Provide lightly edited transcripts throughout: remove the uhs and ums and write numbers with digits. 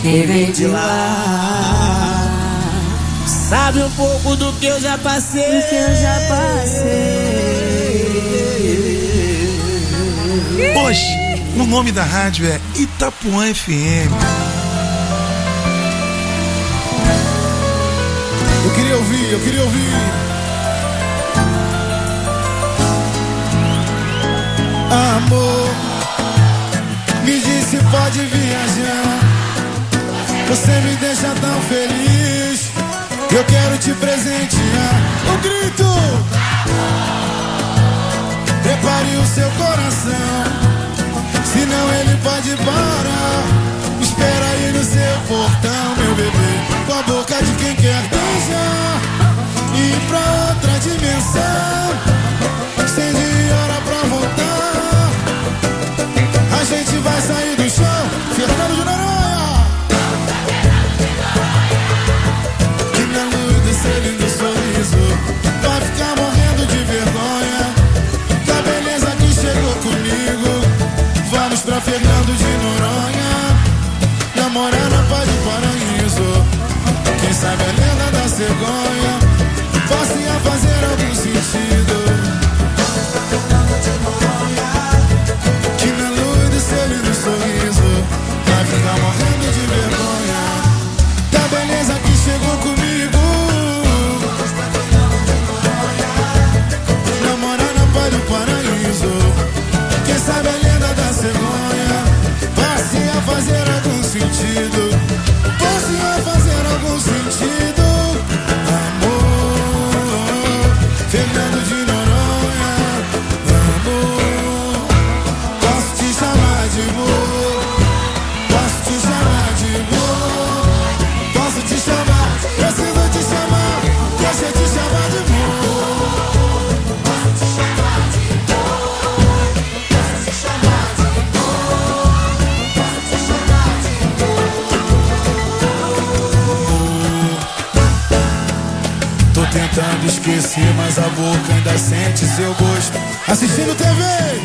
quem vem de lá sabe um pouco do que eu já passei. Hoje, o nome da rádio é Itapuã FM. Eu queria ouvir. Amor, me disse pode viajar. Você me deixa tão feliz. Eu quero te presentear. Um grito. Prepare o seu coração, senão ele pode parar. Espera aí no seu portão, meu bebê, com a boca de quem quer beijar e ir pra outra dimensão, sem de hora pra voltar. A gente vai sair do chão, Fernando de Noronha, que na luz do seu lindo sorriso vai ficar morrendo de vergonha da beleza que chegou comigo. Vamos pra Fernando de Noronha, namorar na paz do paraíso. Quem sabe a lenda da cegonha possa fazer algum sentido. Que na luz do seu lindo sorriso vai ficar morrendo de vergonha da beleza que chegou comigo. Namorar na paz do paraíso. Quem sabe a lenda da cegonha possa fazer algum sentido. Possa fazer algum sentido. Amor, Fernando de Noronha. Amor, posso te chamar de amor. Posso te chamar de amor. Posso te chamar, preciso te chamar. Deixa eu te chamar de amor. Posso te chamar de amor. Posso te chamar de amor. Posso te chamar de amor. Tô tentando esquecer, mas a boca ainda sente seu gosto. Assistindo TV,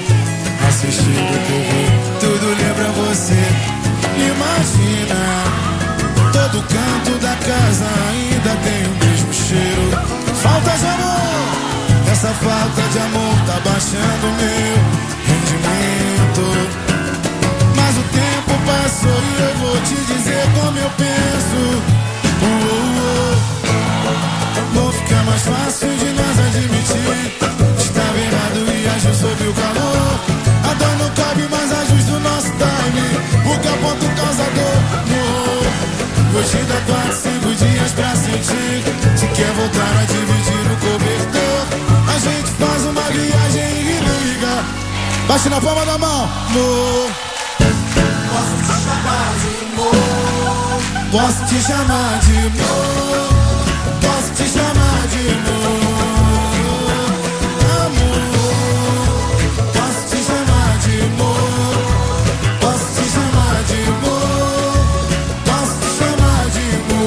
tudo lembra você. Imagina, todo canto da casa ainda tem o mesmo cheiro. Falta de amor, essa falta de amor tá baixando meu rendimento. Mas o tempo passou e eu vou te dizer como eu penso. Vou ficar mais fácil de nós admitir. Estava errado e agiu sob o calor. A dor não cabe, mas ajusta o nosso time. Porque aponta o causador. Vou te dar 4, 5 dias pra sentir. Se quer voltar a dividir o cobertor, a gente faz uma viagem e liga. Bate na palma da mão, amor. Posso te chamar de amor. Posso te chamar de amor. Posso te chamar de amor. Amor, posso te chamar de amor. Posso te chamar de amor. Posso te chamar de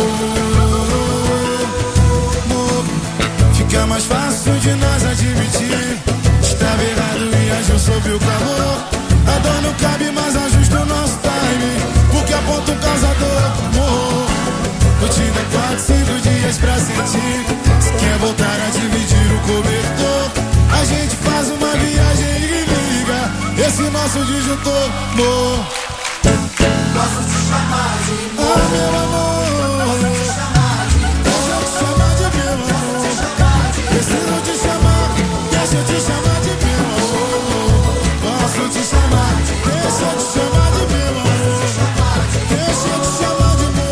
amor. Fica mais fácil de nós admitir. Estava errado e agiu sob o calor. A dor não cabe, mas ajusta o nosso time. Porque aponta o causador. Vou te dar 4, 5 dias pra sentir. Se quer voltar a dividir o cobertor, a gente faz uma viagem e liga esse nosso disjuntor, amor. Posso te chamar de amor. Ah, meu amor. Posso te chamar de amor. Deixa eu te chamar de meu amor. Preciso te chamar. Deixa eu te chamar de meu amor. Posso te chamar. Deixa eu te chamar de meu amor. Deixa eu te chamar de amor.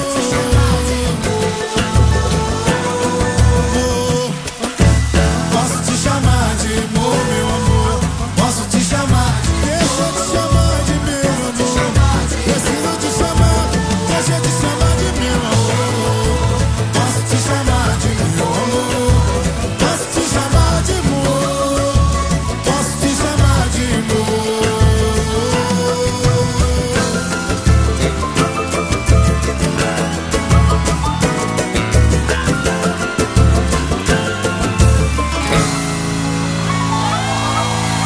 Posso te chamar de amor, meu amor. Posso te chamar. Deixa eu te chamar de meu amor. Preciso te chamar. Deixa eu te chamar de meu amor. Posso te chamar de meu amor. Posso te chamar de amor. Posso te chamar de amor.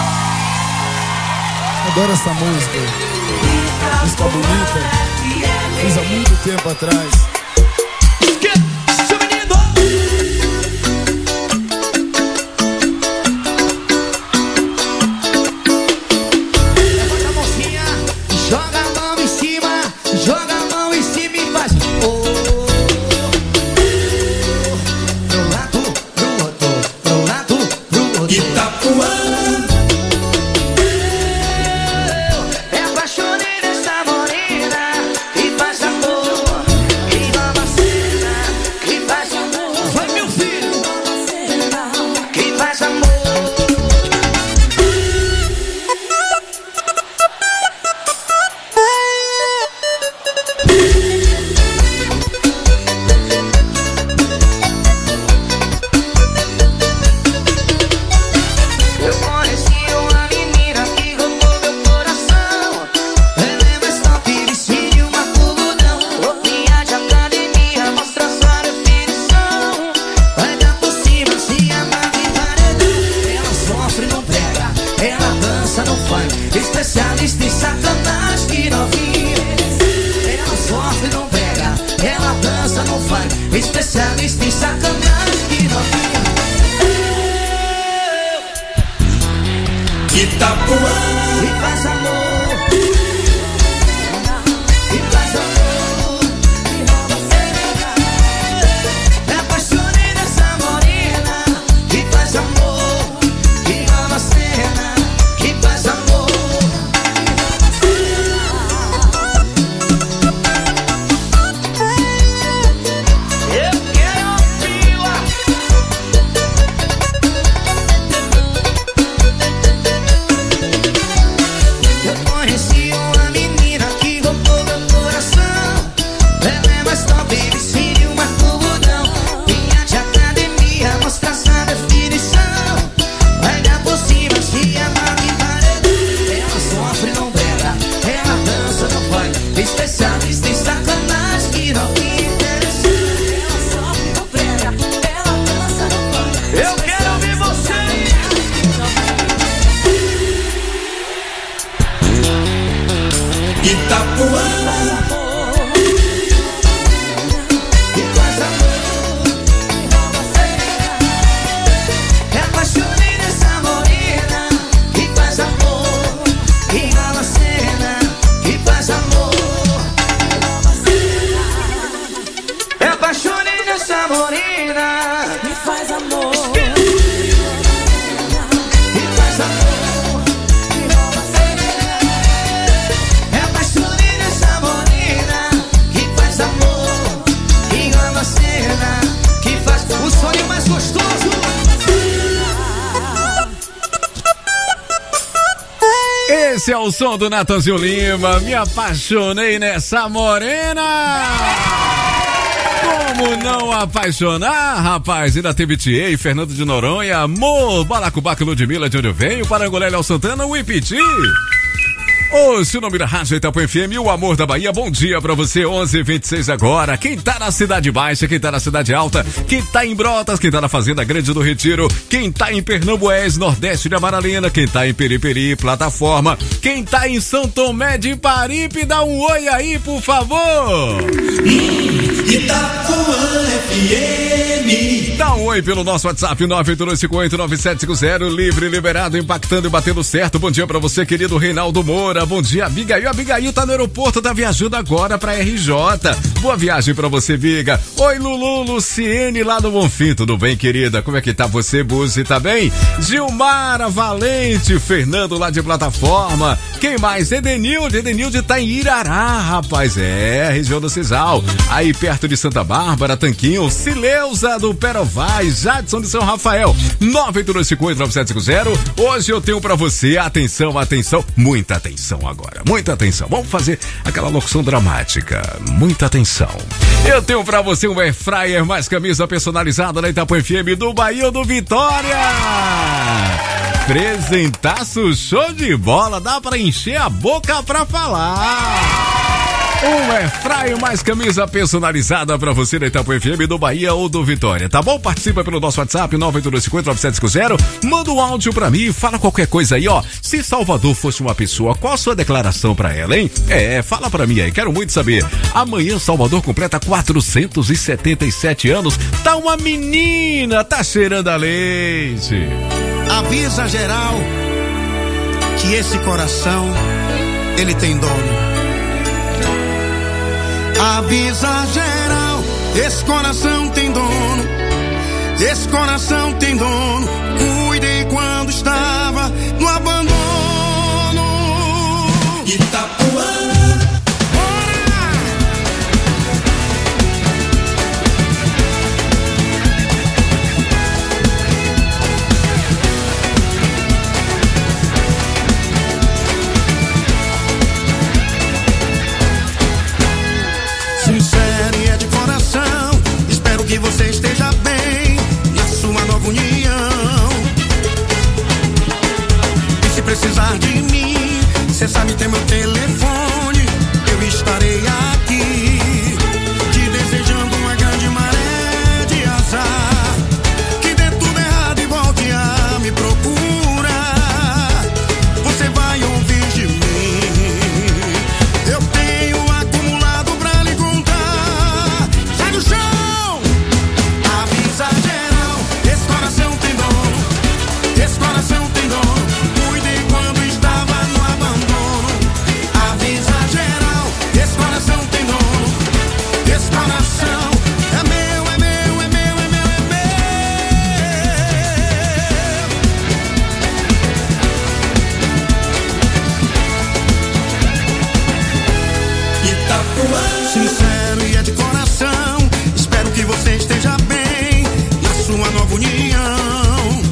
Adoro essa música. Música bonita. fiz há muito tempo atrás. Especialista em sacanagem que novinha. Ela sofre, não pega. Ela dança, não faz. Especialista em sacanagem que novinha. Itapuã e faz amor. E faz amor. Me apaixonei nessa morena que faz amor. Que ama a cena. Que faz amor. Especialista em sacanagem que não me interessa. Ela sofre, não prega. Ela dança, não faz. Eu quero ouvir você. Itapuã E faz amor. Me apaixonei nessa morena que faz amor. Que ama a cena. Que faz amor. Me apaixonei nessa morena que faz amor. Que faz amor. Me apaixonei nessa morena que faz amor. Que ama a cena. Que faz o sonho mais gostoso. Esse é o som do Natanzinho Lima. Me apaixonei nessa morena. Como não apaixonar, rapaz? Ainda teve Thier, Fernando de Noronha, Amor, Balacobaco, Ludmilla, de onde eu venho, Parangolé, Léo Santana, o Ipiti. Ô, se o nome da Rádio Itapuã FM, o amor da Bahia, bom dia pra você, 11h26 agora. Quem tá na Cidade Baixa, quem tá na Cidade Alta, quem tá em Brotas, quem tá na Fazenda Grande do Retiro, quem tá em Pernambués, Nordeste de Amaralina, quem tá em Periperi, Plataforma, quem tá em São Tomé de Paripe, dá um oi aí, por favor. Itapuã FM. Dá um oi pelo nosso WhatsApp 982589750, livre, liberado, impactando e batendo certo. Bom dia pra você, querido Reinaldo Moura. Bom dia, Abigail. Abigail tá no aeroporto, tá viajando agora pra RJ. Boa viagem pra você, Biga. Oi, Lulu, Luciene lá do Bonfim. Tudo bem, querida? Como é que tá você, Buzi? Tá bem? Gilmara Valente, Fernando lá de Plataforma. Quem mais? Edenilde tá em Irará, rapaz. É, região do Cisal. Aí perto de Santa Bárbara, Tanquinho, Sileuza do Perovais, Jadson de São Rafael. 982589750. Hoje eu tenho pra você, atenção, muita atenção agora, muita atenção. Vamos fazer aquela locução dramática, muita atenção. Eu tenho pra você um air fryer mais camisa personalizada na Itapuã FM do Bahia do Vitória. Presentaço show de bola, dá pra encher a boca pra falar. Um airfryer mais camisa personalizada pra você da Itapuã FM do Bahia ou do Vitória, tá bom? Participa pelo nosso WhatsApp 982509750, manda um áudio pra mim, fala qualquer coisa aí, ó. Se Salvador fosse uma pessoa, qual a sua declaração pra ela, hein? Fala pra mim aí, quero muito saber. Amanhã Salvador completa 477 anos, tá uma menina, tá cheirando a leite. Avisa geral que esse coração, ele tem dono. Avisa geral, esse coração tem dono. Esse coração tem dono. Cuidei quando estava no abandono. Itapuã. Sincero e é de coração, espero que você esteja bem na sua nova união. E se precisar de mim, cê sabe ter meu telefone, eu estarei aqui, te desejando uma grande maré de azar, que dê tudo errado e volte a me procurar. Você vai ouvir de mim. Eu tenho acumulado pra lhe contar. Sai do chão! Avisa geral, esse coração tem dono. Esse coração tem dono. Cuidei quando estava no abandono. Avisa geral, esse coração tem dono. Esse coração é meu, é meu, é meu, é meu, é meu. Itapuã. Sincero e é de coração, espero que você esteja bem na sua nova união.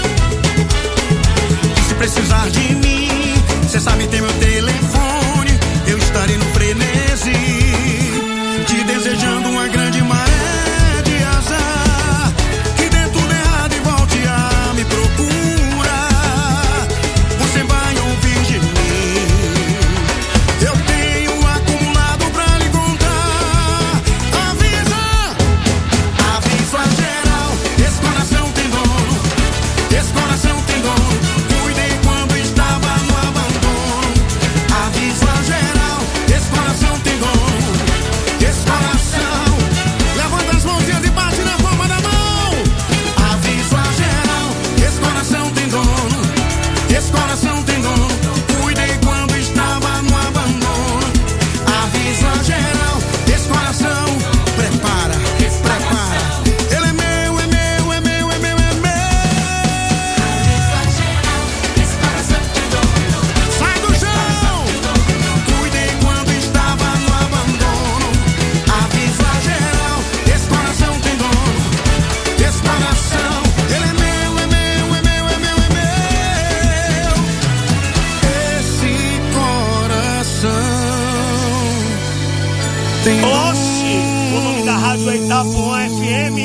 E se precisar de mim, cê sabe ter meu telefone, eu estarei no frenesi, te desejando uma grande maré de azar, que dê tudo errado e volte a me procurar. Você vai ouvir de mim. Eu tenho acumulado pra lhe contar. Avisa, avisa geral, esse coração tem dono. Esse coração tem dono. Cuidei quando estava no abandono. Avisa geral, esse coração tem dono. Esse coração, levanta as mãozinhas e bate na palma da mão. Avisa geral, esse coração tem dono. Esse coração tem dono. Cuidei quando estava no abandono. Avisa geral, esse coração, prepara, prepara. Ele é meu, é meu, é meu, é meu, é meu. Sai do chão! Cuidei quando estava no abandono. Avisa geral, esse coração tem dono. Esse coração, ele é meu, é meu, é meu, é meu, é meu. Esse coração tem dono. Oxi, o nome da rádio é Itapuã FM.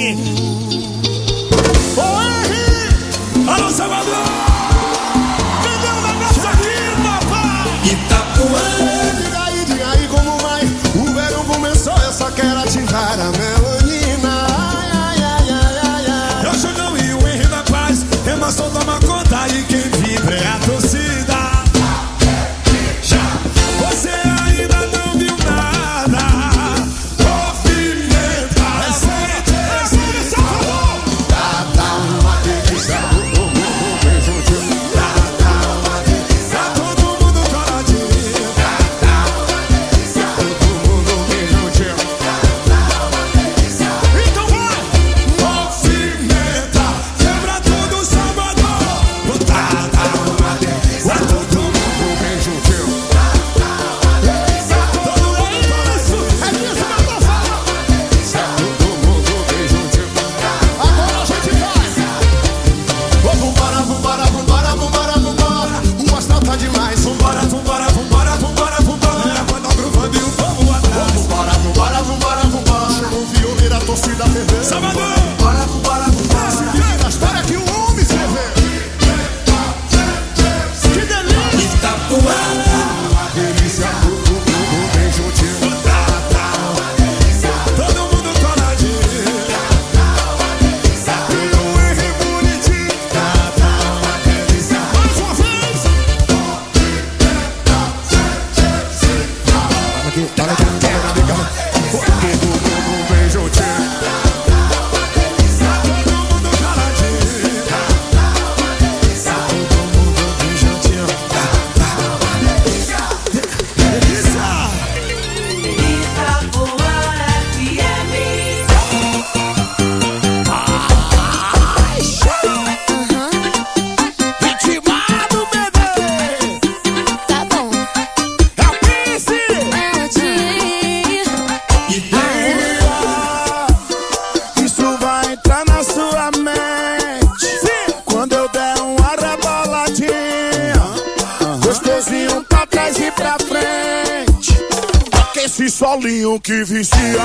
Alô, Salvador! Cadê o negócio aqui, papai? Itapuã. Diga aí como vai. O verão começou, eu só quero ativar a melanina. Ai, ai, ai, ai, ai, ai. Eu Jogão e o Henry da Paz, Emerson toma conta e quem vibra é a torcida. Você ainda não viu nada. Movimenta, resiste. Dá uma delícia. Solinho que vicia.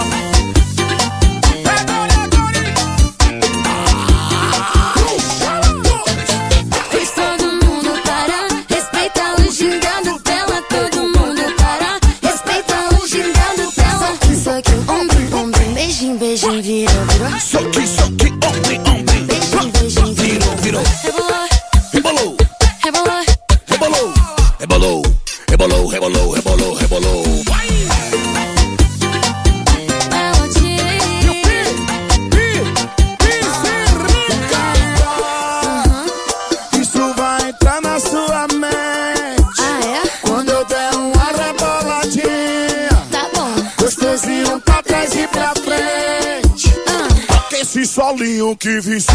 Fez todo mundo parar, respeita o gingado dela. Todo mundo parar, respeita o gingado dela. Soque, ombro, beijinho, beijinho, virou, virou. Soque, ombro, beijinho, beijinho, virou. Rebolou, Rebolou, rebolou, rebolou, rebolou, rebolou, rebolou, rebolou, rebolou. Esse solinho que vicia.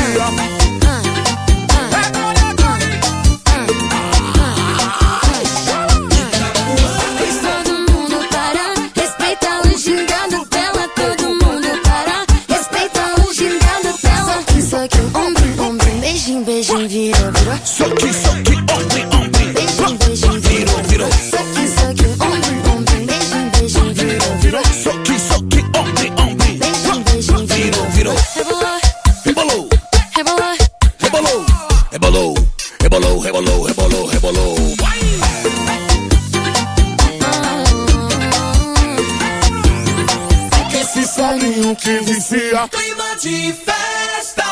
fez todo mundo parar, respeita o gingado dela. Todo mundo parar, respeita o gingado dela. Soque, ombro, beijinho, beijinho, virou, virou. Soque, ombro, beijinho, beijinho, virou, virou. Soque, ombro, beijinho, beijinho, virou, virou. Soque, ombro, beijinho, beijinho, virou. Rebolou, Rebolou, rebolou, rebolou, rebolou, rebolou, rebolou, rebolou. Esse solinho que vicia. Clima de festa.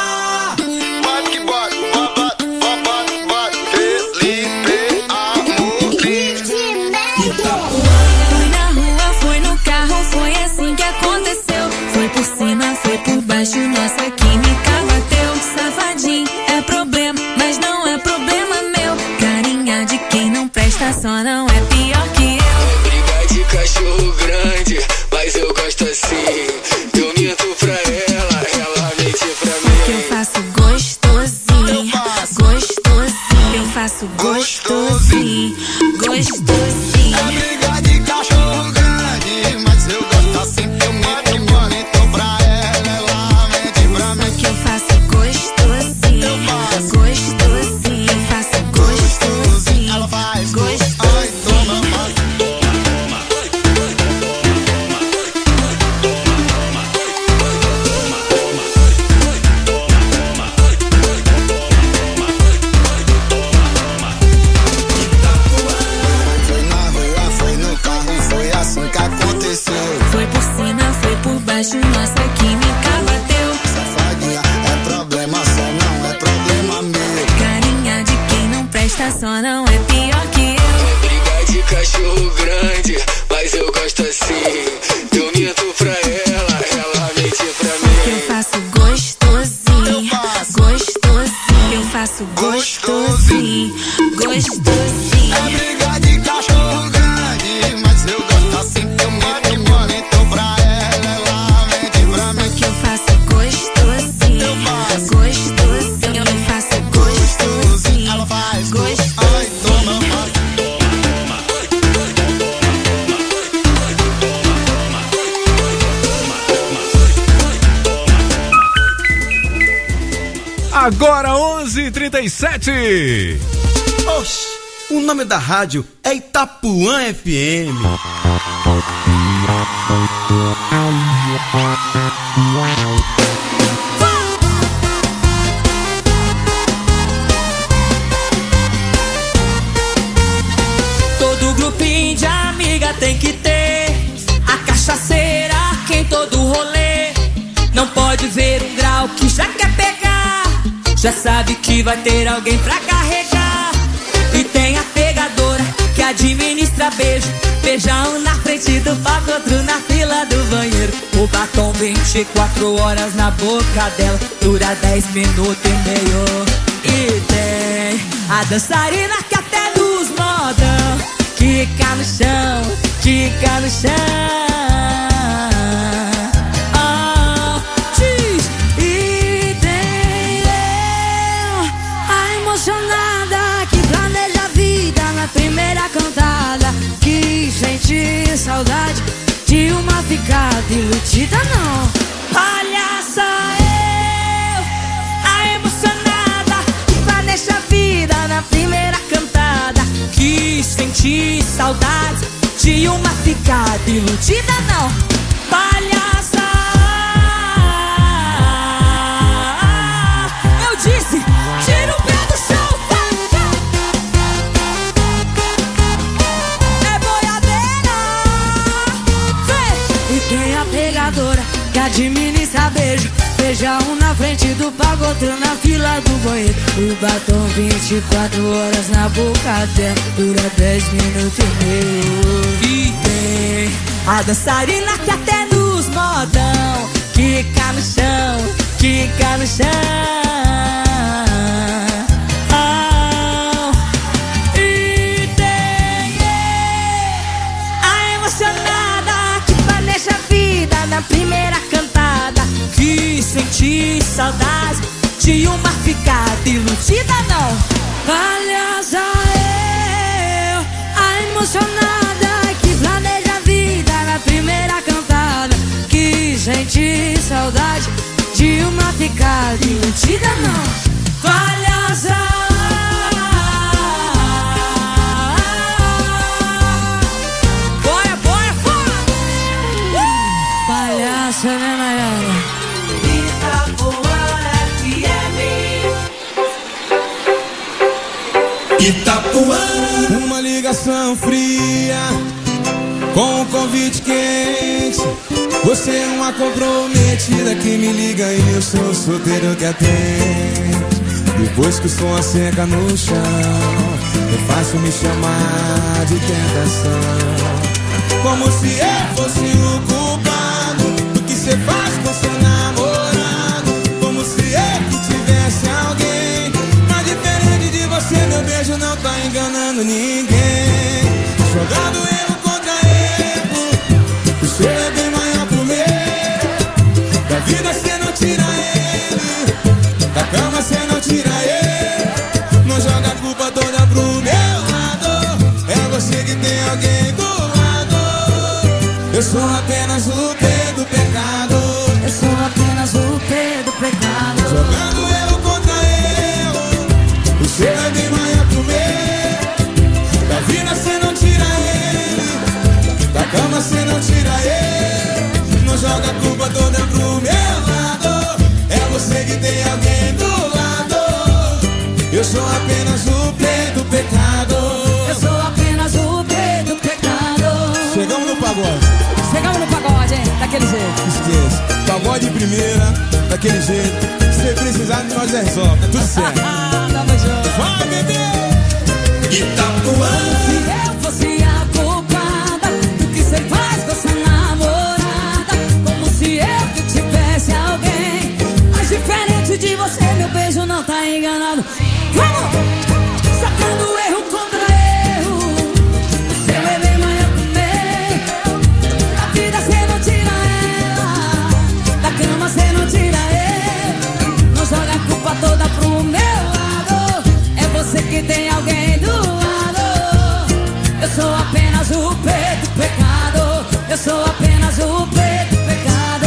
Foi na rua, foi no carro, foi assim que aconteceu. Foi por cima, foi por baixo, nossa química bateu. Safadinho, é problema, mas não é problema meu. Carinha de quem não presta, só não é pior que eu. Briga de cachorro grande, mas eu gosto assim. Eu minto pra ela, ela mente pra mim. Que eu faço gostosinho, gostosinho. Eu faço gostosinho, gostosinho. É briga de cachorro grande, mas eu gosto assim. Eu minto pra ela mente pra mim. Que eu faço gostosinho, gostosinho. Eu faço gostosinho, Ela faz gostosinho. ai, toma, Foi na rua, foi no carro, foi assim que aconteceu. Foi por cima, foi por baixo, nossa química bateu. Safadinha, é problema só, não é problema meu. Carinha de quem não presta, só não é pior que eu. Briga de cachorro grande, mas eu gosto assim. Eu minto pra ela, ela mente pra Que eu mim. faço gostosinho, gostosinho. Eu faço gostosinho, gostosinho. É briga de cachorro grande, mas eu gosto assim. Eu minto pra ela mente pra mim. Que eu faço gostosinho, gostosinho. Eu faço gostosinho, Ela faz gostosinho. ai, toma, Agora 11h37. Oxi, o nome da rádio é Itapuã FM. Todo grupinho de amiga tem que ter a cachaceira que em todo rolê. Não pode ver um grau que já quer pegar, já sabe que vai ter alguém pra carregar. E tem a pegadora que administra beijo, Beijão na frente do palco, outro na fila do banheiro. O batom 24 horas na boca dela, dura 10 minutos e meio. E tem a dançarina que até nos modão quica no chão, quica no chão. E tem eu, a emocionada que planeja a vida na primeira cantada, que sente saudade de uma ficada iludida não. Palhaça eu, a emocionada que planeja a vida na primeira cantada, que sente saudade de uma ficada iludida não. Palhaça, eu disse, tira o pé do chão. É boiadeira. Vem. E tem a pegadora que administra beijo. Beijão na frente do palco, outro na fila do banheiro. O batom 24 horas na boca dela, dura 10 minutos e meio. E tem a dançarina que até nos modão quica no chão, quica no chão. E tem a emocionada que planeja a vida na primeira cantada, que senti saudade de uma ficada iludida não. Palhaça eu, a emocionada que planeja a vida na primeira cantada, que senti saudade de uma ficada iludida não. Palhaça, bora, bora, fora. Palhaça, né, Nayara? Itapuã, uma ligação fria com um convite quente. Você é uma comprometida que me liga e eu sou solteiro que atende. Depois que o som seca no chão, é fácil me chamar de tentação. Como se eu fosse o culpado do que você faz com seu namorado. Como se eu que tivesse alguém. Mas diferente de você, meu beijo não tá enganando ninguém. Jogando erro contra erro, o seu é bem maior pro meu. Da vida cê não tira ele, da cama cê não tira ele. Não joga a culpa toda pro meu lado, é você que tem alguém do lado. Eu sou apenas o P do pecado. Eu sou apenas o P do pecado. Jogando erro contra erro, o seu é bem maior pro meu. Da vida cê não tira ele, da cama cê não tira ele. Não joga a culpa toda pro meu lado, é você que tem alguém do lado. Eu sou apenas o P do pecado. Eu sou apenas o P do pecado. Chegamos no pagode. Chegamos no pagode, hein? Daquele jeito. Esqueça, pagode de primeira, daquele jeito. Se precisar de nós resolve, tá tudo certo. Tamo junto. Vai, bebê! Itapuã. Se eu fosse a culpada do que você faz com essa namorada, como se eu que tivesse alguém. Mas diferente de você, meu beijo não tá enganado. Vamos! Sacando erro contra erro, o seu é bem maior que o meu. Da vida cê não tira ela, da cama cê não tira ele. Não joga a culpa toda pro meu lado, é você que tem alguém do lado. Eu sou apenas o P do pecado. Eu sou apenas o P do pecado.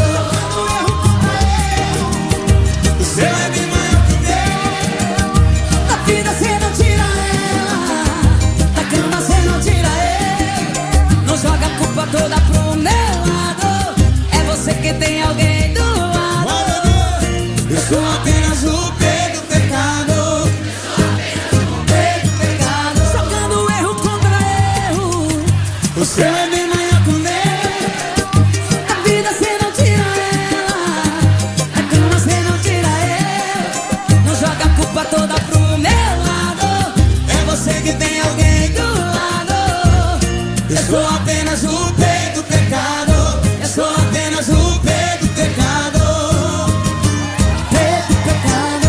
O seu é bem maior que o meu. Da vida cê não tira ela, da cama cê não tira ele. Não joga a culpa toda pro meu lado, é você que tem alguém do lado. Eu sou apenas o P do pecado. P do pecado. Jogando erro contra erro, O seu é bem maior que o meu. da vida cê não tira ela, da cama cê não tira ele. Não joga a culpa toda pro meu lado, É você que tem alguém do lado. Eu sou apenas o P do pecado. Eu sou apenas o P do pecado. P do pecado.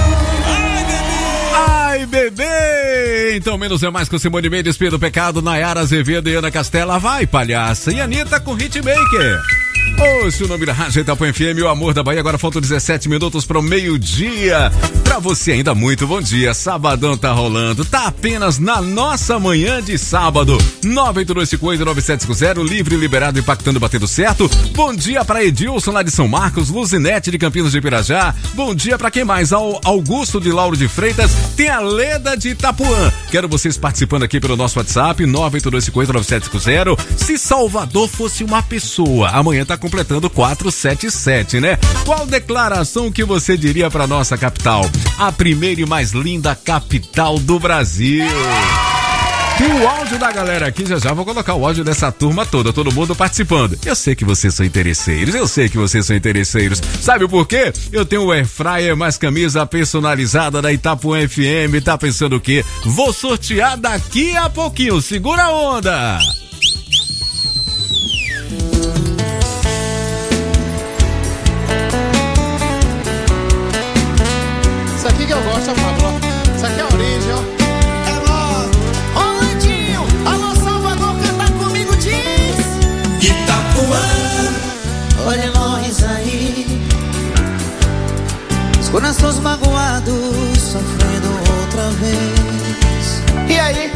Ai, bebê! Então, menos é mais com Simone Mendes, P do Pecado, Nayara Azevedo e Ana Castela. Vai, palhaça! E Anitta com Hitmaker. Ouça o nome da Rádio Itapuã FM, o amor da Bahia. Agora faltam 17 minutos para o meio-dia. Pra você ainda, muito bom dia. Sabadão tá rolando, tá apenas na nossa manhã de sábado. 98250-9750, livre, liberado, impactando, batendo certo. Bom dia pra Edilson lá de São Marcos, Luzinete de Campinas de Pirajá. Bom dia pra quem mais? Augusto de Lauro de Freitas, tem a Leda de Itapuã. Quero vocês participando aqui pelo nosso WhatsApp, 98250-9750. Se Salvador fosse uma pessoa, amanhã tá completando 477, né? Qual declaração que você diria pra nossa capital? A primeira e mais linda capital do Brasil. E o áudio da galera aqui, já vou colocar o áudio dessa turma toda, todo mundo participando. Eu sei que vocês são interesseiros, Sabe por quê? Eu tenho o Airfryer mais camisa personalizada da Itapuã FM. Tá pensando o quê? Vou sortear daqui a pouquinho. Segura a onda! Isso aqui que eu gosto, Pablo. Isso aqui é a origem, ó. É nóis. Ô, Landinho, alô, Salvador, canta comigo, diz. Itapuã, olha nós aí. Os corações magoados, sofrendo outra vez. E aí?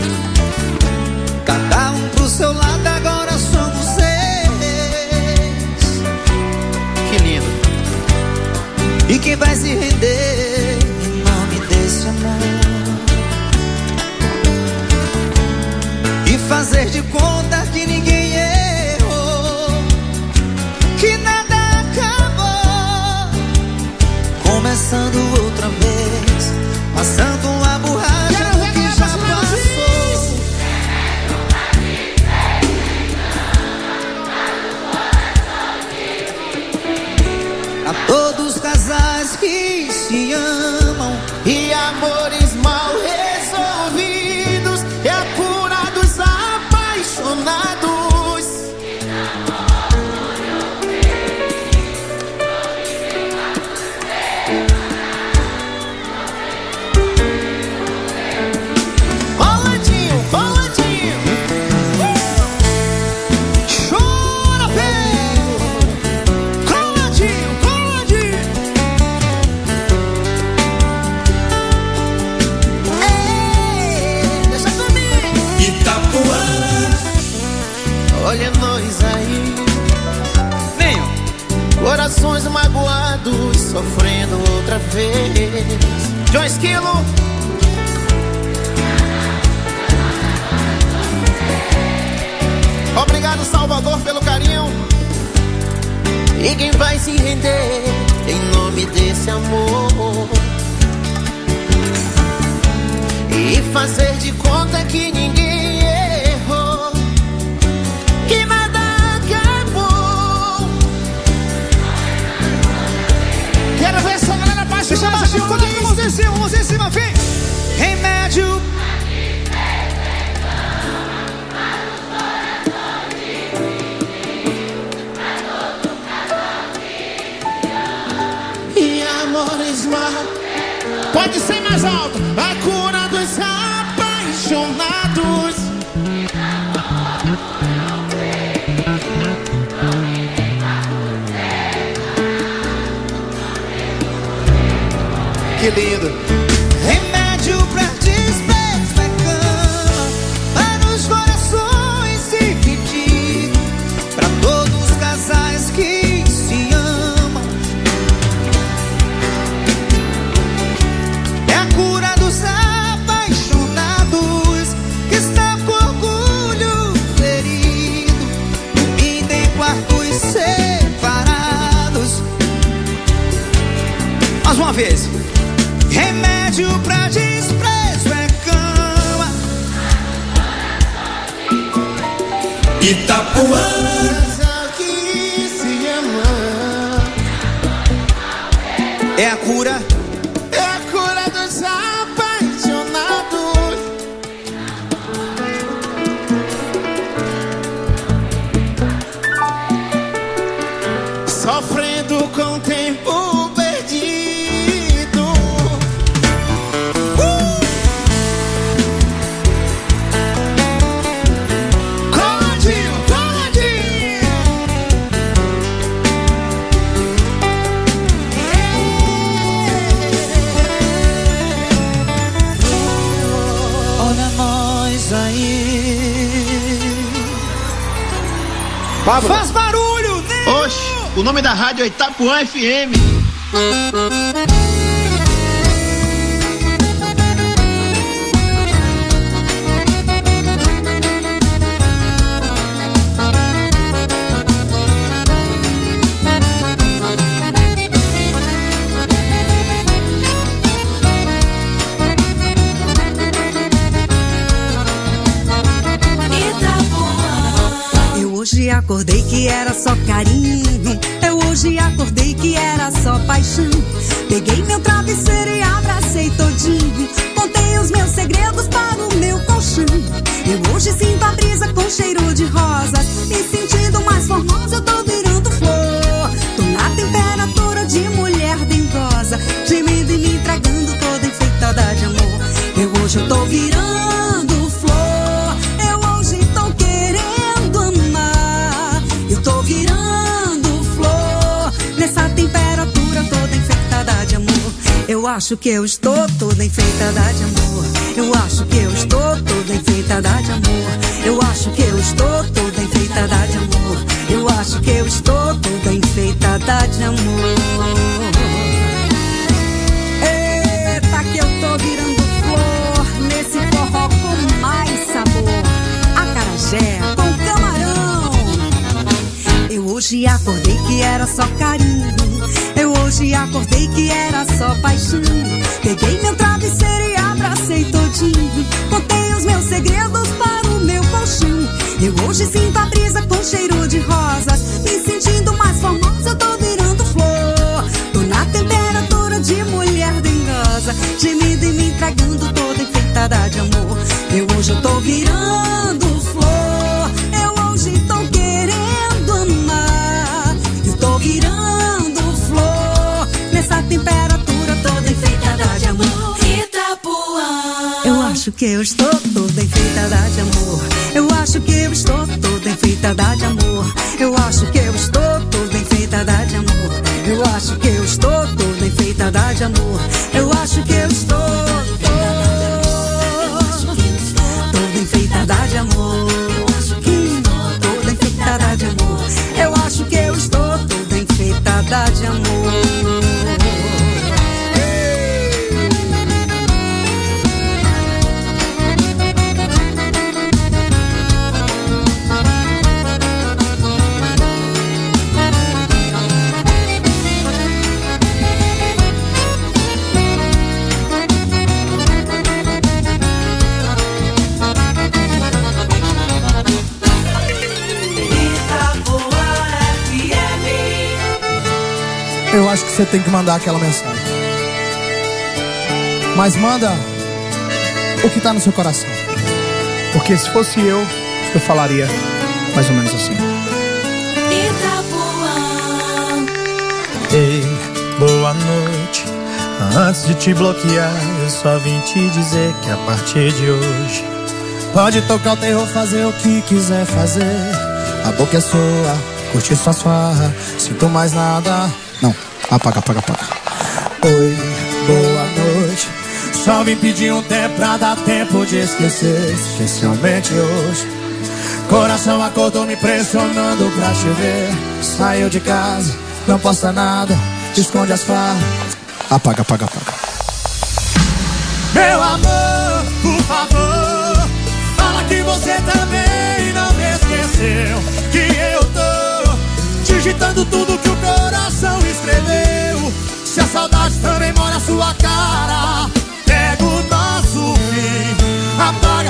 Cada um pro seu lado, agora somos seis. Que lindo. E quem vai se render em nome desse amor? E fazer de conta que ninguém errou, que nada acabou, começando outra vez, passando uma borracha do que já passou. A todos os casais que se amam E amores mal resolvidos é a cura dos apaixonados. Rolandinho, Rolandinho. Chora, velho. Rolandinho, Rolandinho. Deixa comigo. Itapuã, olha nós aí. Nenhum. Corações magoados, sofrendo outra vez. John Esquilo. Obrigado, Salvador, pelo carinho. E quem vai se render em nome desse amor? E fazer de conta que ninguém errou, que nada acabou. Quero ver essa galera apaixonada. Deixa eu baixar, vamos em cima, vem. Remédio. E amores mal. Pode ser mais alto. A cura dos apaixonados. Que lindo. Remédio pra desprezo da cama, para os corações se pedir, pra todos os casais que se amam. É a cura dos apaixonados, que está com orgulho ferido, dormindo em quartos separados. Mais uma vez. Remédio pra desprezo é cama. Itapuã. Que se ama. É a cura. É a cura dos apaixonados. Pablo. Faz barulho, nego! Oxe, o nome da rádio é Itapuã FM. Hoje acordei que era só carinho. Eu hoje acordei que era só paixão. Peguei meu travesseiro e abracei todinho. Contei os meus segredos para o meu colchão. Eu hoje sinto a brisa com cheiro de rosas. Me sentindo mais formosa, eu tô virando flor. Tô na temperatura de mulher dengosa, gemendo e me entregando toda enfeitada de amor. Eu hoje eu tô virando flor. Eu hoje tô querendo amar. Eu tô virando flor nessa temperatura toda enfeitada de amor. Eu acho que eu estou toda enfeitada de amor. Eu acho que eu estou toda enfeitada de amor. Eu acho que eu estou toda enfeitada de amor. Eu acho que eu estou toda enfeitada de amor. Eita, que eu tô virando flor nesse forró com mais sabor. Acarajé com camarão. Eu hoje acordei que era só carinho. Eu hoje acordei que era só paixão. Peguei meu travesseiro e abracei todinho. Contei os meus segredos para o meu colchão. Eu hoje sinto a brisa com cheiro de rosas. Me sentindo mais formosa, eu tô virando flor. Tô na temperatura de mulher dengosa, gemida e me entregando toda enfeitada de amor. Eu hoje eu tô virando flor. Eu hoje tô querendo amar. Eu tô virando flor nessa temperatura toda enfeitada de amor. Itapuã. Eu acho que eu estou toda enfeitada de amor. Eu acho que eu estou toda enfeitada de amor. Eu acho que eu estou toda enfeitada de amor. Eu acho que eu estou toda enfeitada de amor. Eu acho que eu estou toda enfeitada de amor. Toda enfeitada de amor. Eu acho que eu estou toda enfeitada de amor. Eu acho que você tem que mandar aquela mensagem. Mas manda o que tá no seu coração. Porque se fosse eu falaria mais ou menos assim. Itapuã. Ei, boa noite. Antes de te bloquear, eu só vim te dizer que a partir de hoje pode tocar o terror, fazer o que quiser fazer. A boca é sua, curtir suas farras. Sinto mais nada. Não, apaga. Oi, boa noite. Só vim pedir um tempo pra dar tempo de esquecer. Especialmente hoje. Coração acordou me pressionando pra te ver. Saiu de casa, não posta nada, esconde as farras. Apaga. Meu amor, por favor, fala que você também não me esqueceu. Que eu tô digitando tudo que o coração escreveu. Se a saudade também mora na sua cara, pega o nosso fim. Apaga.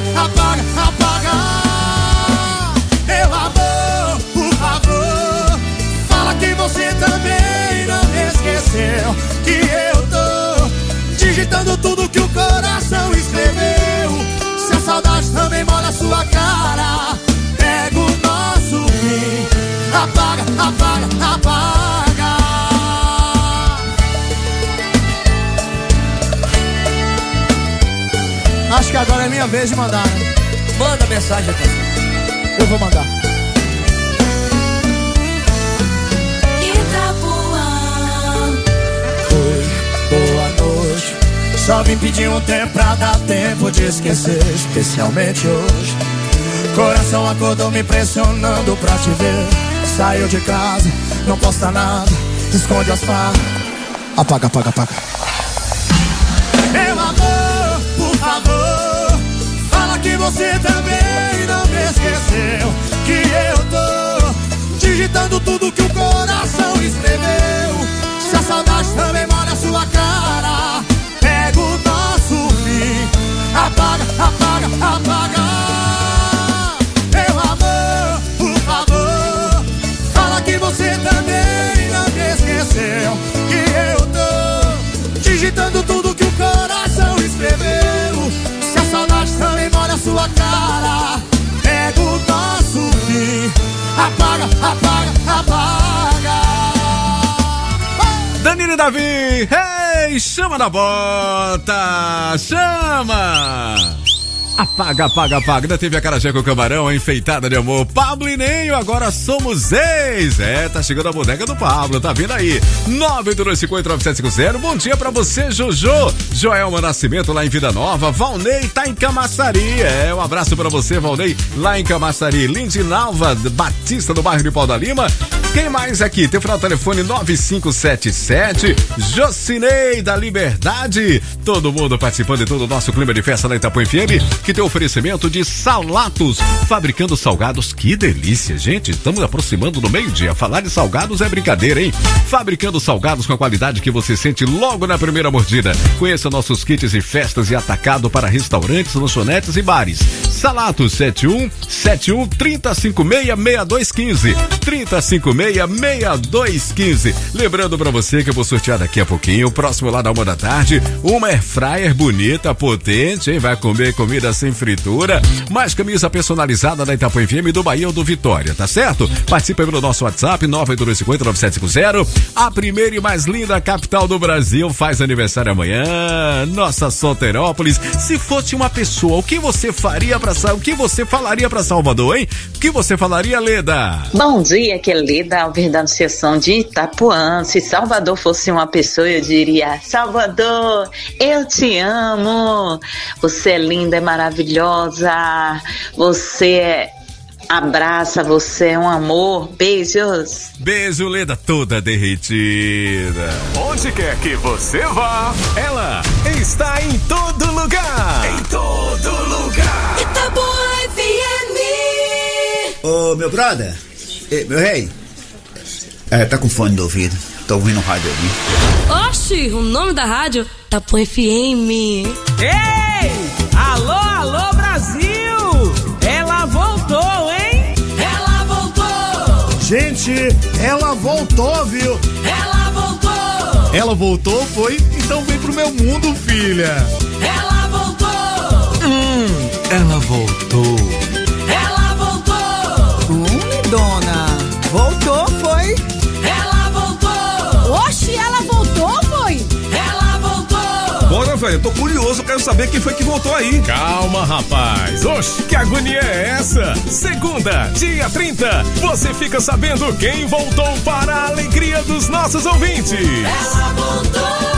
Meu amor, por favor, fala que você também não me esqueceu. Que eu tô digitando tudo que o coração escreveu. Se a saudade também mora na sua cara, pega o nosso fim. Apaga. Acho que agora é minha vez de mandar, né? Manda a mensagem, Itapuã. Eu vou mandar. Itapuã. Oi, boa noite. Só vim pedir um tempo pra dar tempo de esquecer. Especialmente hoje. Coração acordou me pressionando pra te ver. Saiu de casa, não posta nada, esconde as farras. Apaga, apaga, apaga. Meu amor, por favor, fala que você também não me esqueceu. Que eu tô digitando tudo que o coração escreveu. Se a saudade também molha a sua cara, pega o nosso fim. Apaga, apaga, apaga. Meu amor, por favor, fala que você também não me esqueceu. Que eu tô digitando tudo que o coração escreveu. Se a saudade também molha a sua cara, pega o nosso fim. Apaga, apaga, apaga. Danilo e Davi, hey, chama na bota, chama! Apaga, apaga, apaga. Ainda teve a Acarajé com o Camarão, a enfeitada de amor. Pablo e Neio, agora somos ex. Tá chegando a bodega do Pablo, tá vindo aí. 982509750. Bom dia pra você, Jojo. Joelma Nascimento, lá em Vida Nova. Valnei tá em Camaçari. Um abraço pra você, Valnei, lá em Camaçari. Lindinalva Batista, do bairro de Pau da Lima. Quem mais aqui? Tem o final do telefone 9577. Jocinei da Liberdade. Todo mundo participando de todo o nosso clima de festa na Itapuã FM, que tem oferecimento de Salatos, fabricando salgados. Que delícia, gente. Estamos aproximando do meio-dia. Falar de salgados é brincadeira, hein? Fabricando salgados com a qualidade que você sente logo na primeira mordida. Conheça nossos kits e festas e atacado para restaurantes, lanchonetes e bares. Salatos 7171 3056 6215 3056 6215. Lembrando pra você que eu vou sortear daqui a pouquinho, próximo lá da 1 da tarde, uma air fryer bonita, potente, hein? Vai comer comida sem fritura, mais camisa personalizada da Itapuã FM, do Bahia ou do Vitória, tá certo? Participa pelo nosso WhatsApp 982509750. A primeira e mais linda capital do Brasil faz aniversário amanhã, nossa Solteirópolis. Se fosse uma pessoa, o que você faria o que você falaria pra Salvador, hein? O que você falaria, Leda? Bom dia, que é Leda Alves da Associação de Itapuã. Se Salvador fosse uma pessoa, eu diria: Salvador, eu te amo, você é linda, é maravilhosa, você abraça, você é um amor. Beijos. Beijo, Leda, toda derretida. Onde quer que você vá, ela está em todo lugar. Em todo lugar. Itapuã FM. Ô, meu brother, meu rei, tá com fone do ouvido, tô ouvindo rádio ali. Oxi, o nome da rádio, Itapuã FM. Ei, alô, alô, Brasil, ela voltou, hein? Ela voltou. Gente, ela voltou, viu? Ela voltou. Ela voltou, foi? Então vem pro meu mundo, filha. Ela voltou. Ela voltou. Ela voltou. Dona, voltou, foi? Ela voltou. Oxi, ela voltou, foi? Ela voltou. Bora, velho, tô curioso, quero saber quem foi que voltou aí. Calma, rapaz. Oxe, que agonia é essa? Segunda, dia 30, você fica sabendo quem voltou para a alegria dos nossos ouvintes. Ela voltou.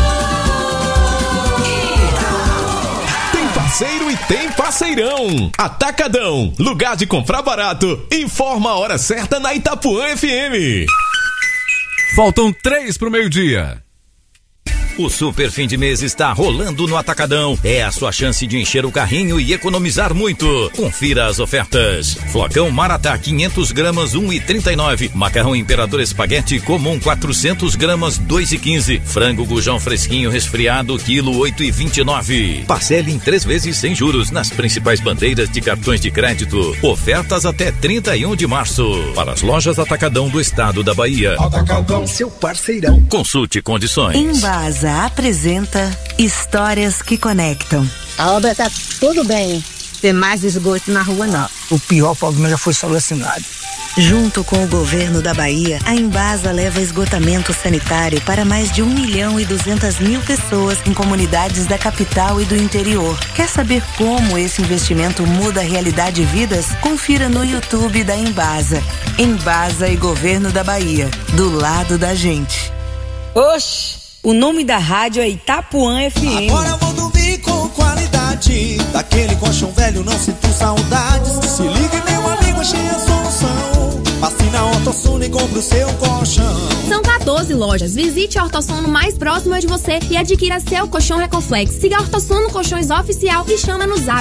Tem parceiro e tem parceirão. Atacadão, lugar de comprar barato. Informa a hora certa na Itapuã FM. Faltam 3 pro meio-dia. O super fim de mês está rolando no Atacadão. É a sua chance de encher o carrinho e economizar muito. Confira as ofertas. Flocão Maratá 500 gramas 1,39. Macarrão Imperador Espaguete comum 400 gramas 2,15. Frango Gujão fresquinho resfriado quilo 8,29. Parcele em 3 vezes sem juros nas principais bandeiras de cartões de crédito. Ofertas até 31 de março. Para as lojas Atacadão do estado da Bahia. Atacadão, seu parceirão. Consulte condições. Embasa apresenta Histórias que Conectam. A obra tá tudo bem. Tem mais esgoto na rua, não. O pior problema já foi solucionado. Junto com o governo da Bahia, a Embasa leva esgotamento sanitário para mais de 1.200.000 pessoas em comunidades da capital e do interior. Quer saber como esse investimento muda a realidade e vidas? Confira no YouTube da Embasa. Embasa e Governo da Bahia, do lado da gente. Oxi, o nome da rádio é Itapuã FM. Agora eu vou dormir com qualidade. qualidade. Daquele colchão velho não sinto saudades. Se liga, meu amigo, achei a solução. Passe na Ortosono e compre o seu colchão. São 14 lojas. Visite a Ortosono mais próxima de você e adquira seu colchão Recoflex. Siga a Ortosono Colchões Oficial e chama no zap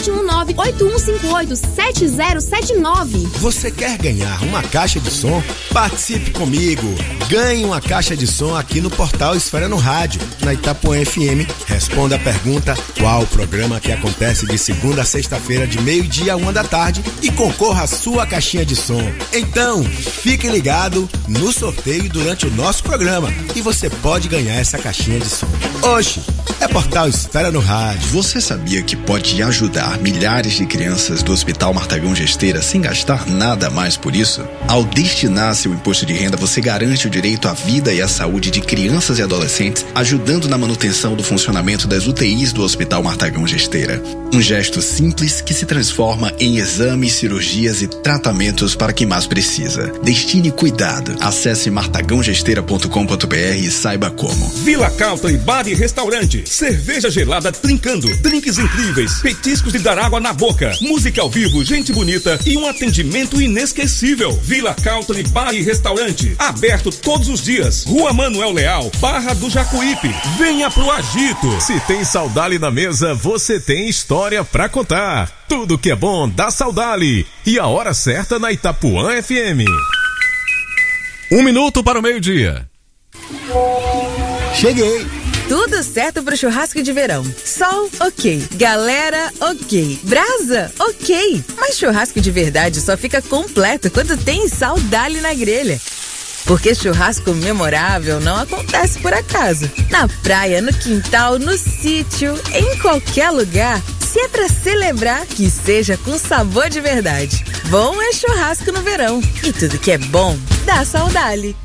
719-8158-7079. Você quer ganhar uma caixa de som? Participe comigo. Ganhe uma caixa de som aqui no portal Esfera no Rádio, na Itapuã FM. Responda a pergunta: qual o programa que acontece de segunda a sexta-feira de 12h a 1h e concorra à sua caixinha de som. Então, fique ligado no sorteio durante o nosso programa e você pode ganhar essa caixinha de som. Oxe, é portal Esfera no Rádio. Você sabia que pode ajudar milhares de crianças do Hospital Martagão Gesteira sem gastar nada mais por isso? Ao destinar seu imposto de renda, você garante o direito à vida e à saúde de crianças e adolescentes, ajudando na manutenção do funcionamento das UTIs do Hospital Martagão Gesteira. Um gesto simples que se transforma em exames, cirurgias e tratamentos para quem mais precisa. Destine cuidado. Acesse martagãogesteira.com.br e saiba como. Vila Carlton Bar e Restaurante. Cerveja gelada trincando, drinks incríveis, petiscos de dar água na boca, música ao vivo, gente bonita e um atendimento inesquecível. Vila Carlton Bar e Restaurante. Aberto todos os dias. Rua Manuel Leal, Barra do Jacuípe. Venha pro agito. Se tem Saudale na mesa, você tem história pra contar. Tudo que é bom dá Saudale. E a hora certa na Itapuã FM. 1 minuto para o meio-dia. Cheguei. Tudo certo pro churrasco de verão. Sol, ok. Galera, ok. Brasa, ok. Mas churrasco de verdade só fica completo quando tem Saudale na grelha. Porque churrasco memorável não acontece por acaso. Na praia, no quintal, no sítio, em qualquer lugar. Se é pra celebrar, que seja com sabor de verdade. Bom é churrasco no verão. E tudo que é bom, dá Saudale.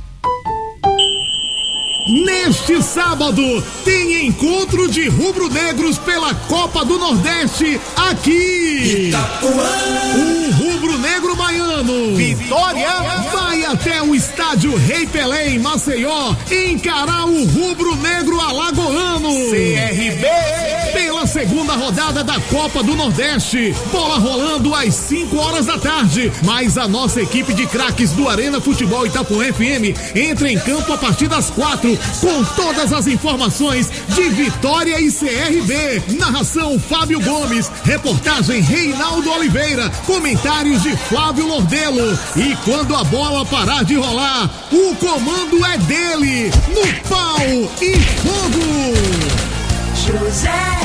Neste sábado, tem encontro de rubro-negros pela Copa do Nordeste aqui. Itapuã. O rubro-negro baiano Vitória vai até o estádio Rei Pelé em Maceió encarar o rubro-negro alagoano CRB pela segunda rodada da Copa do Nordeste. Bola rolando às 5h da tarde. Mas a nossa equipe de craques do Arena Futebol Itapuã FM entra em campo a partir das 4 com todas as informações de Vitória e CRB. Narração Fábio Gomes, reportagem Reinaldo Oliveira, comentários de Flávio Lordelo. E quando a bola parar de rolar, o comando é dele, no pau e fogo. José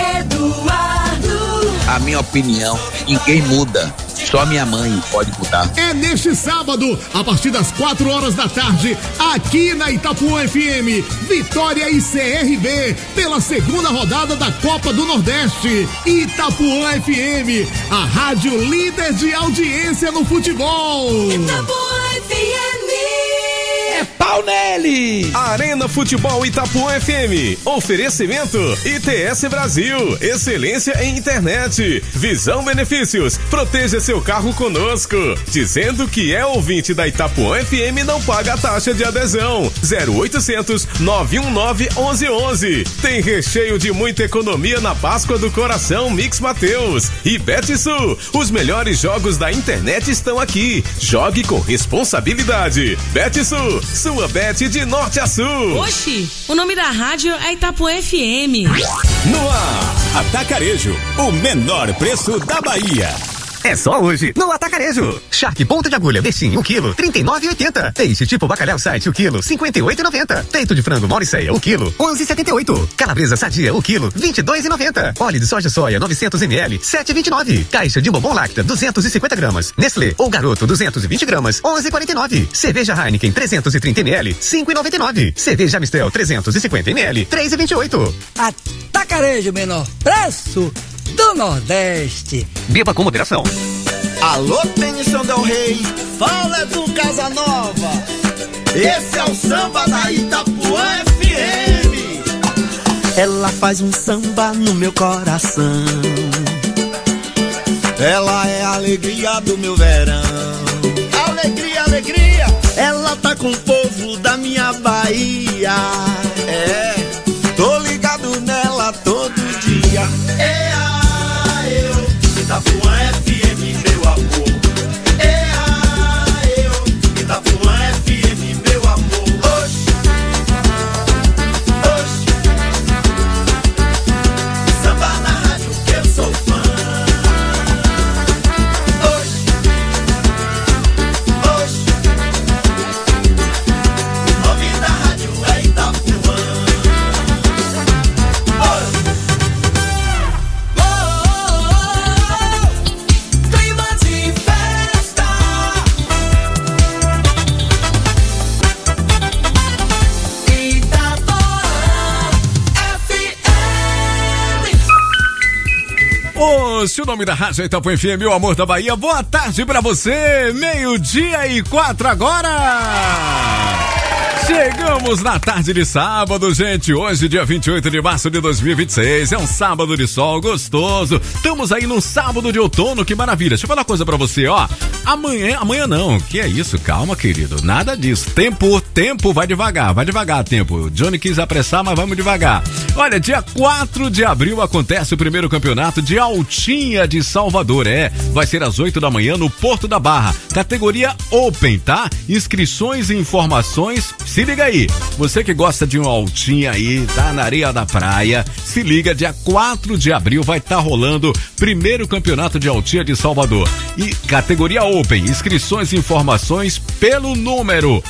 Eduardo. A minha opinião, ninguém muda. Só minha mãe pode mudar. É neste sábado, a partir das 4h da tarde, aqui na Itapuã FM, Vitória e CRB, pela segunda rodada da Copa do Nordeste. Itapuã FM, a rádio líder de audiência no futebol. Itapuã FM. É pau nele! Arena Futebol Itapuã FM. Oferecimento ITS Brasil. Excelência em internet. Visão Benefícios. Proteja seu carro conosco. Dizendo que é ouvinte da Itapuã FM, não paga a taxa de adesão. 0800 919 1111. Tem recheio de muita economia na Páscoa do Coração Mix Mateus. E Betsul. Os melhores jogos da internet estão aqui. Jogue com responsabilidade. Betsul. Sua bet de norte a sul. Oxi, o nome da rádio é Itapuã FM. No ar, Atacarejo, o menor preço da Bahia. É só hoje, no Atacarejo. Charque ponta de agulha, Bessim, 1 quilo, R$ 39,80. Peixe tipo bacalhau site, 1 quilo, R$ 58,90. Peito de frango Mauricéia, 1 quilo, R$ 11,78. Calabresa sadia, 1 quilo, R$ 22,90. Óleo de soja 900 ml, R$ 7,29. Caixa de bombom Lacta, 250 gramas. Nestlé ou Garoto, 220 gramas, R$ 11,49. Cerveja Heineken, 330 ml, R$ 5,99. Cerveja Mistel, 350 ml, R$ 3,28. Atacarejo, menor preço do Nordeste. Beba com moderação. Alô, Tênison Del Rey, fala do Casanova. Esse é o samba da Itapuã FM. Ela faz um samba no meu coração. Ela é a alegria do meu verão. Alegria, alegria. Ela tá com o povo da minha Bahia. É, tô ligado nela todo dia. É Oeste, o nome da Rádio Itapuã FM, meu amor da Bahia. Boa tarde pra você, 12:04 agora. Chegamos na tarde de sábado, gente. Hoje, dia 28 de março de 2026. É um sábado de sol gostoso. Estamos aí num sábado de outono, que maravilha. Deixa eu falar uma coisa pra você, ó. Amanhã não. Que é isso? Calma, querido. Nada disso. Tempo, vai devagar, tempo. O Johnny quis apressar, mas vamos devagar. Olha, dia 4 de abril acontece o primeiro campeonato de Altinha de Salvador. Vai ser às 8 da manhã no Porto da Barra. Categoria Open, tá? Inscrições e informações. Se liga aí, você que gosta de uma altinha aí, tá na areia da praia, se liga, dia 4 de abril vai estar rolando primeiro campeonato de altinha de Salvador. E categoria Open, inscrições e informações pelo número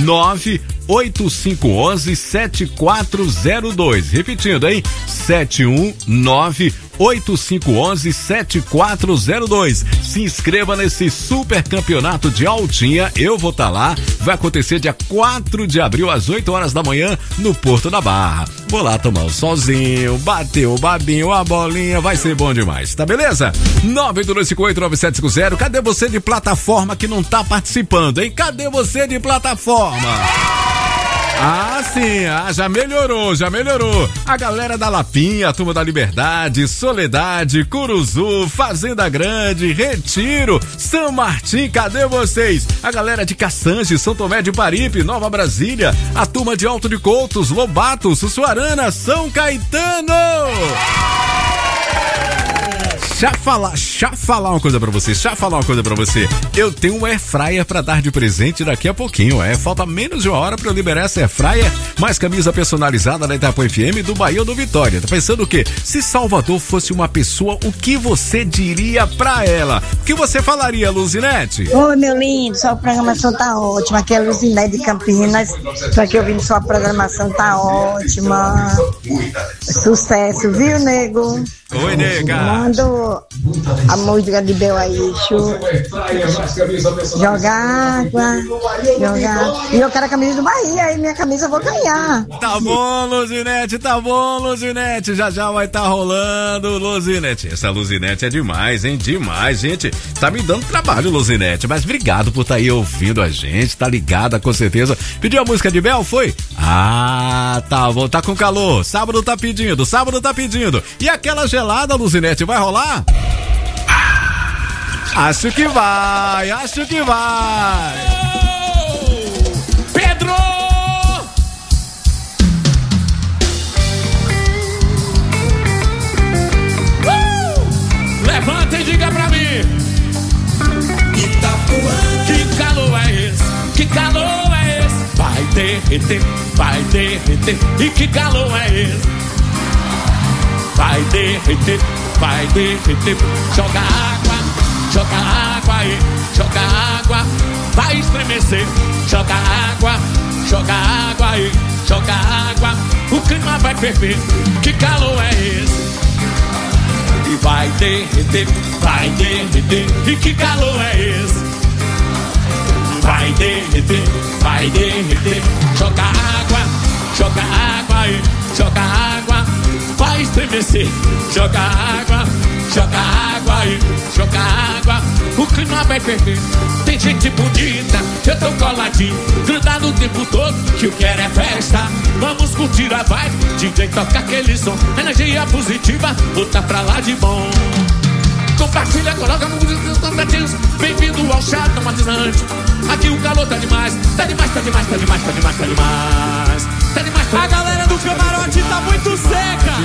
98511-7402. Repetindo, hein? 719-8511-7402. Se inscreva nesse super campeonato de altinha. Eu vou estar lá. Vai acontecer dia 4 de abril, às 8 horas da manhã, no Porto da Barra. Vou lá tomar um solzinho, bater o babinho, a bolinha, vai ser bom demais, tá beleza? 982589750. Cadê você de plataforma que não tá participando, hein? Cadê você de plataforma? Ah, sim, já melhorou. A galera da Lapinha, a turma da Liberdade, Soledade, Curuzu, Fazenda Grande, Retiro, São Martim, cadê vocês? A galera de Cassange, São Tomé de Paripe, Nova Brasília, a turma de Alto de Coutos, Lobato, Sussuarana, São Caetano. Deixa eu falar uma coisa pra você. Eu tenho um airfryer pra dar de presente daqui a pouquinho. Falta menos de uma hora pra eu liberar essa airfryer, mais camisa personalizada da Itapuã FM, do Bahia ou do Vitória. Tá pensando o quê? Se Salvador fosse uma pessoa, o que você diria pra ela? O que você falaria, Luzinete? Oi, meu lindo, sua programação tá ótima. Aqui é a Luzinete de Campinas. Tô aqui ouvindo sua programação, tá ótima. Sucesso, viu, nego? Oi, nega. Mando a música de Bel Aeixo. Jogar água. E eu quero a camisa do Bahia, aí minha camisa eu vou ganhar. Tá bom, Luzinete. Já vai estar rolando, Luzinete. Essa Luzinete é demais, hein? Demais, gente. Tá me dando trabalho, Luzinete. Mas obrigado por estar aí ouvindo a gente. Tá ligada, com certeza. Pediu a música de Bel, foi? Ah, tá bom. Tá com calor. Sábado tá pedindo. E aquela gelada, Luzinete, vai rolar? Acho que vai. Pedro! Levanta e diga pra mim. Itapuã. Que calor é esse? Vai derreter. E que calor é esse? Vai derreter. Joga água aí, joga água. Vai estremecer. Joga água aí, joga água. O clima vai ferver. Que calor é esse? E vai derreter. E que calor é esse? Vai derreter. Joga água aí, joga água. Vai estremecer. Joga água aí, joga água. O clima vai ferver. Tem gente bonita, eu tô coladinho, grudado o tempo todo, que eu quero é festa. Vamos curtir a vibe, DJ toca aquele som, energia positiva, botar pra lá de bom. Compartilha, coloca no música, bem-vindo ao chá tomatizante. Aqui o calor tá demais. A galera do camarote tá muito seca.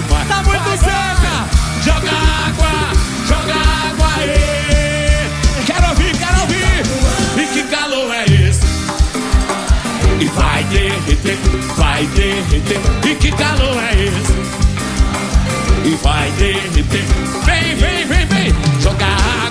Joga água aí. Quero ouvir. E que calor é esse? E vai derreter. E que calor é esse? E vai derreter. Vem. Joga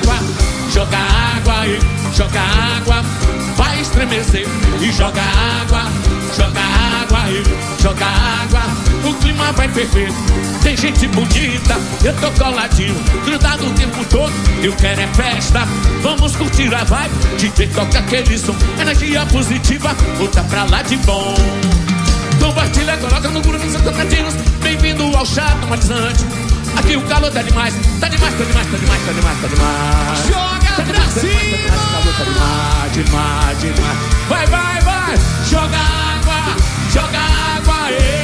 água aí, joga água. Vai estremecer. E joga água aí, joga água. O clima vai ferver. Tem gente bonita, eu tô coladinho, grudado o tempo todo, eu quero é festa. Vamos curtir a vibe, DJ toca aquele som, energia positiva, volta pra lá de bom. Compartilha, coloca no grupo dos tocadinhos. Bem-vindo ao chá tomatizante. Aqui o calor tá demais. Tá demais, tá demais, tá demais, tá demais, tá demais. Joga pra cima. O calor tá demais, demais. Vai, vai, vai. Joga água,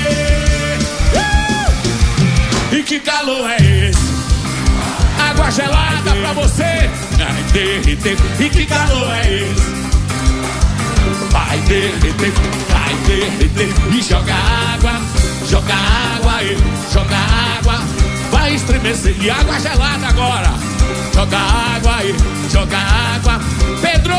E que calor é esse? Água gelada pra você. Vai derreter. E que calor é esse? Vai derreter. E joga água, joga água. Vai estremecer. E água gelada agora. Joga água. Pedro!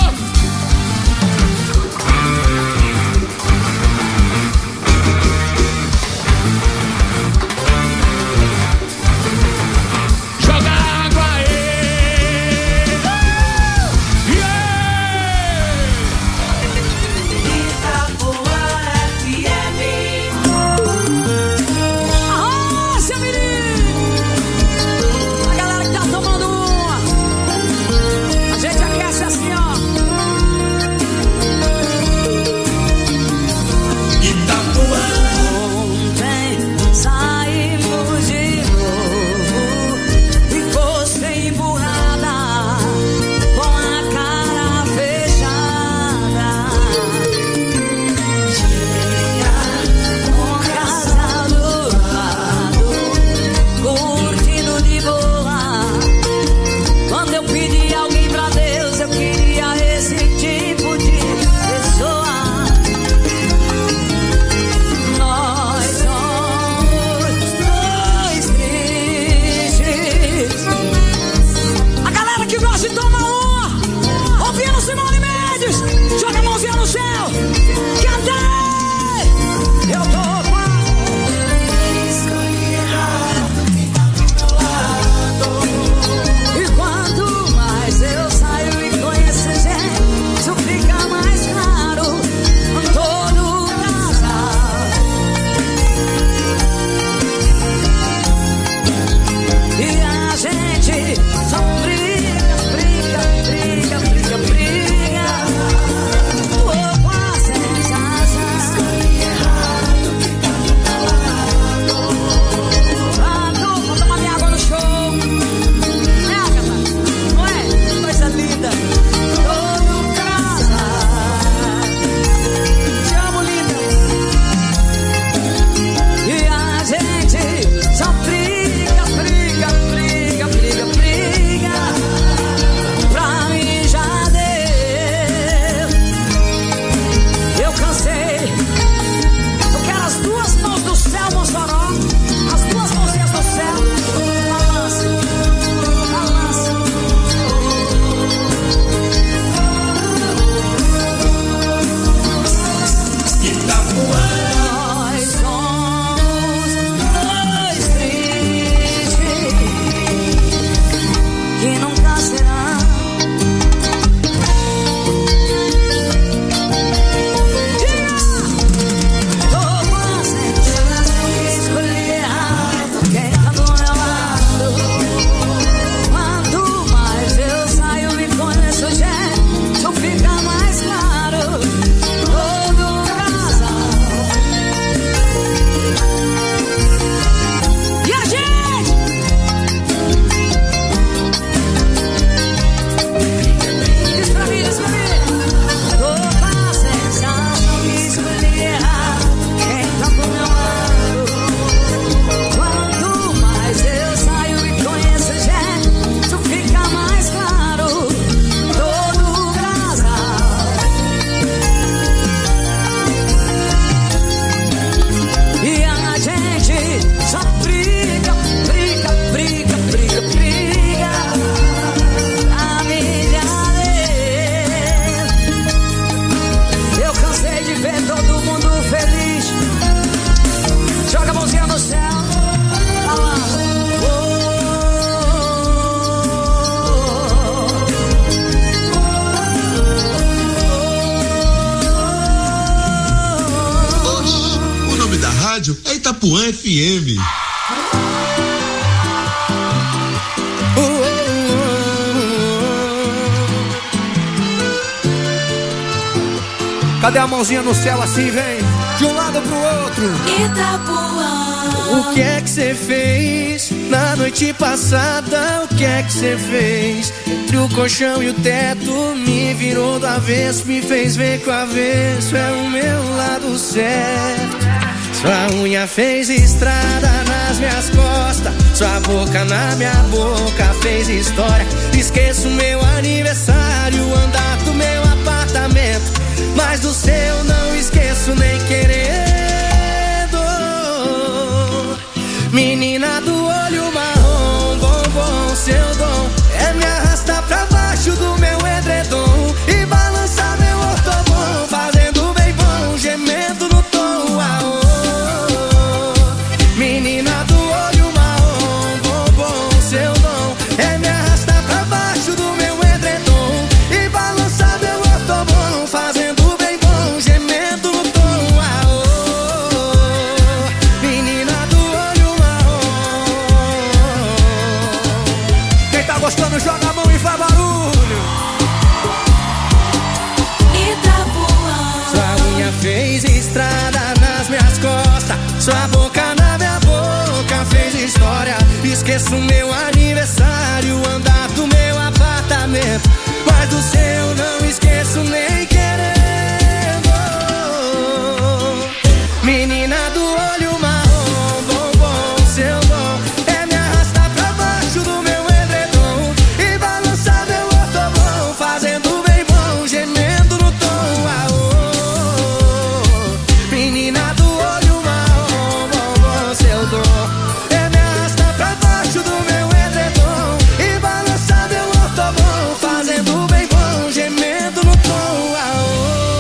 rádio é Itapuã FM. Cadê a mãozinha no céu assim, vem? de um lado pro outro. O que é que você fez na noite passada? O que é que você fez? Entre o colchão e o teto, me virou do avesso, me fez ver que o avesso é o meu lado certo. Sua unha fez estrada nas minhas costas, sua boca na minha boca fez história. Esqueço meu aniversário, andar do meu apartamento, mas do seu não esqueço nem querendo. Menina do olho marrom, bombom, seu dom é me arrastar pra baixo do meu edredom e balançar meu ortobom, fazendo bem bom, gemendo no tom. Aô. Menina do olho marrom, bombom, seu dom é me arrastar pra baixo do meu edredom e balançar meu ortobom, fazendo bem bom, gemendo no tom. Aô. Menina do olho marrom. Quem tá gostando joga a mão e faz barulho. Sua unha fez estrada nas minhas costas, sua boca na minha boca fez história. Esqueço meu aniversário, andar do meu apartamento, mas do seu não esqueço nem querendo. Menina do olho marrom, bombom, seu dom é me arrastar pra baixo do meu edredom e balançar meu ortobom, fazendo bem bom, gemendo no tom. Aô. Menina do olho marrom, bombom, seu dom é me arrastar pra baixo do meu edredom e balançar meu ortobom, fazendo bem bom, gemendo no tom. Aô.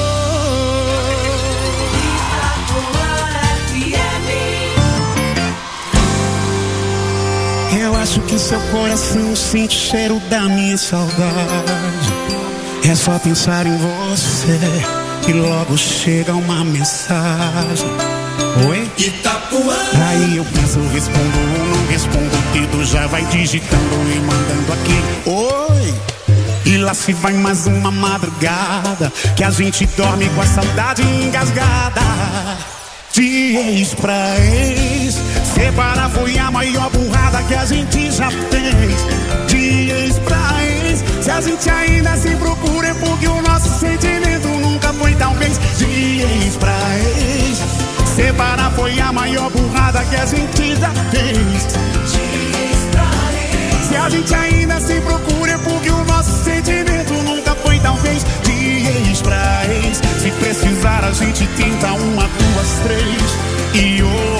Eu acho que seu coração sente o cheiro da minha saudade. É só pensar em você e logo chega uma mensagem. Oi? Itapuã. Aí eu penso, respondo ou não respondo, o dedo já vai digitando e mandando aqui. Oi? E lá se vai mais uma madrugada que a gente dorme com a saudade engasgada. De ex pra ex, separar foi a maior burrada que a gente já fez. De ex pra ex, se a gente ainda se procura é porque o nosso sentimento nunca foi talvez. De ex pra ex, separar foi a maior burrada que a gente já fez. De ex pra ex, se a gente ainda se procura é porque o nosso sentimento nunca foi talvez. De ex pra ex, se precisar a gente tenta 1, 2, 3 e